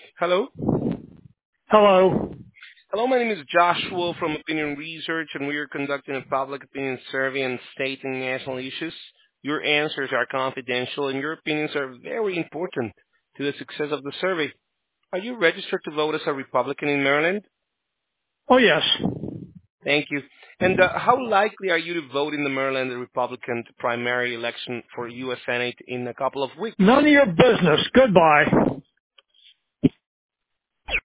Hello. Hello. Hello, my name is Joshua from Opinion Research, and we are conducting a public opinion survey on state and national issues. Your answers are confidential, and your opinions are very important to the success of the survey. Are you registered to vote as a Republican in Maryland? Oh, yes. Thank you. And how likely are you to vote in the Maryland Republican primary election for U.S. Senate in a couple of weeks? None of your business. Goodbye.